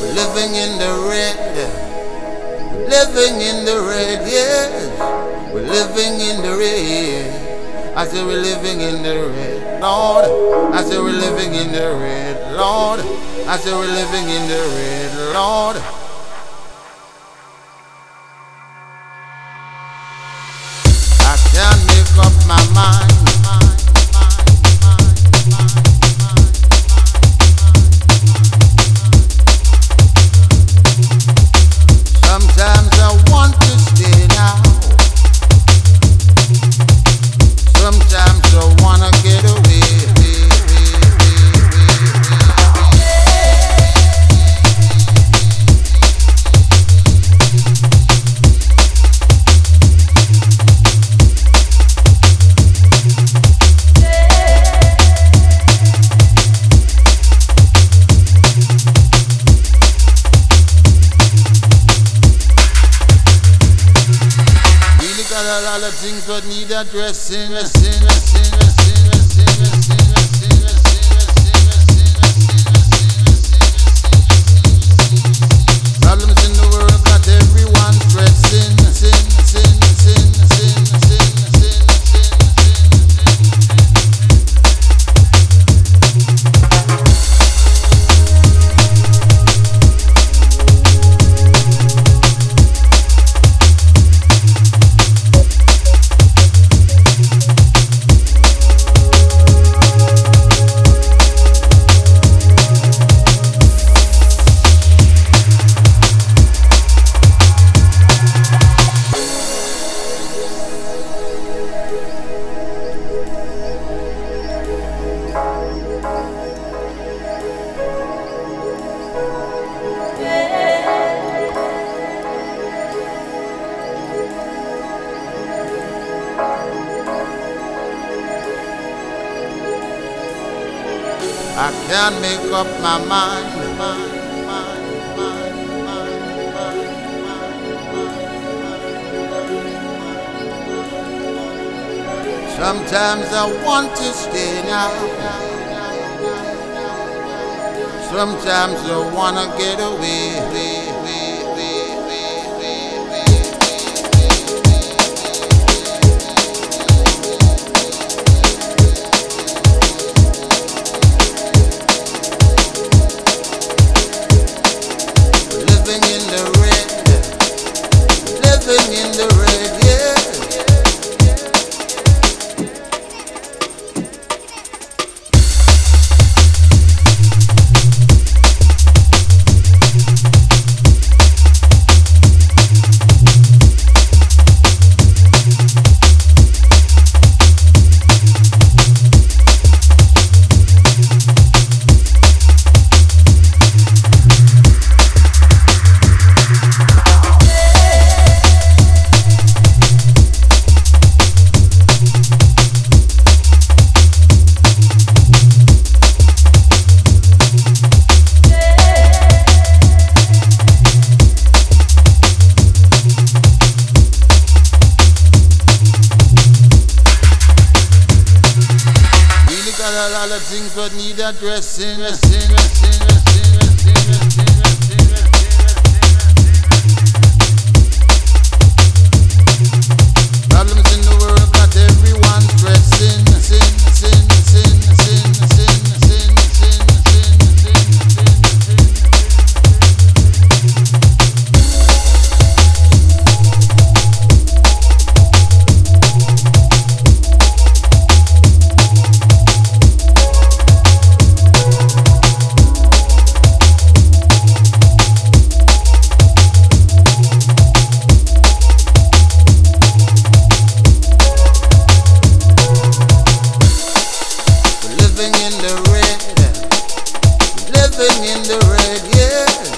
We're living in the red. We're living in the red, yes. We're living in the red. I say we're living in the red, Lord. I say we're living in the red, Lord. I say we're living in the red, Lord. I can't make up my mind. Sometimes I want to stay now. Sometimes I wanna get away. Got a lot of things that need addressing. Problems in the world got everyone stressing. I can't make up my mind. Sometimes I want to stay now. Sometimes I wanna get away. Living in the red, yeah. Got a lot of things that need addressing. Problems in the world got everyone stressing. Living in the red, yeah.